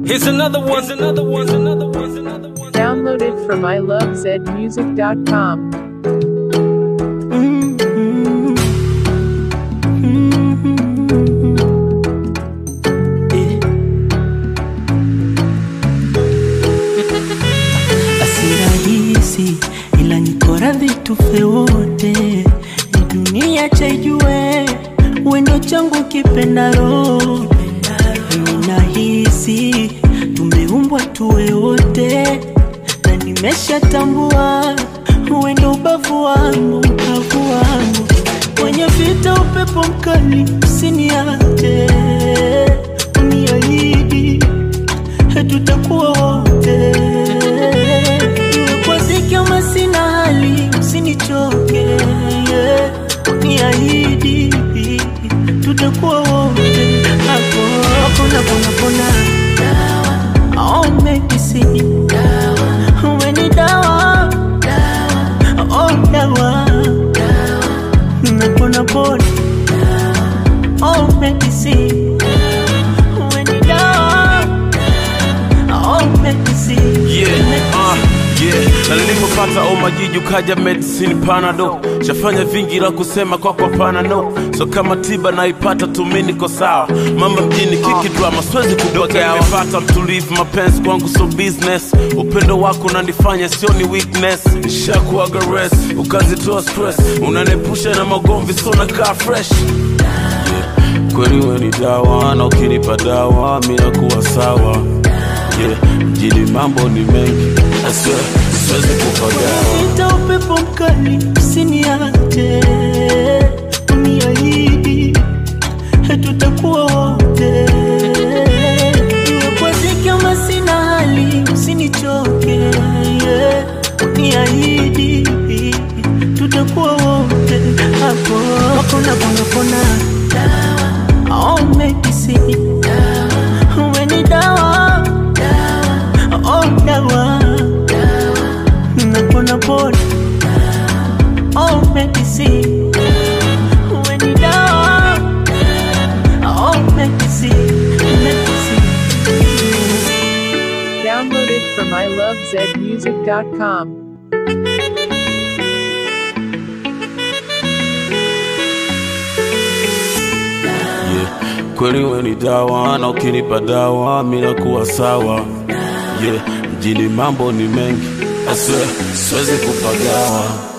Here's another one. Downloaded from ilovezmusic.com. Asirahisi ila niko radhi tufe wote, ni dunia chaijue wendo changu kipendaro. Ninahisi tumeumbwa tuwe wote, na nimeshatambua wendo ubavu wangu, kwenye vita upepo mkali usiniache, uniahidi tutakuwa wote, iwe kwa dhiki ama sina hali usinichoke, uniahidi tutakuwa wote. Pona oh medicine, when ni dawa, oh dawa, napona oh medicine, when ni dawa, oh medicine. Na nilipopata majiju kaja medicine panado, shafanya vingi la kusema kwa pana no. So kama tiba naipata tumi niko sawa, mama mjini kiki drama siwezi kubokea. Nimepata mtulivu mapenzi kwangu so business, upendo wako unanifanya sioni weakness. Nishakuaga rest, ukazitoa stress, unanepusha na magomvi so nakaa fresh. Kweli wewe ni dawa, na ukinipa dawa mimi nakuwa sawa. Mjini mambo ni mengi, I swear siwezi kupagawa. Nita upepo mkali usiniache, uniahidi tutakuwa wote, iwe kwa dhiki ama sina hali usinichoke, uniahidi tutakuwa wote. Pona oh medicine, when ni dawa, oh dawa, napona oh medicine, when ni dawa, oh medicine. Downloaded from ilovezmusic.com. Kweli wewe ni dawa, na ukinipa dawa mimi nakuwa sawa. Mjini mambo ni mengi, I swear siwezi kupagawa.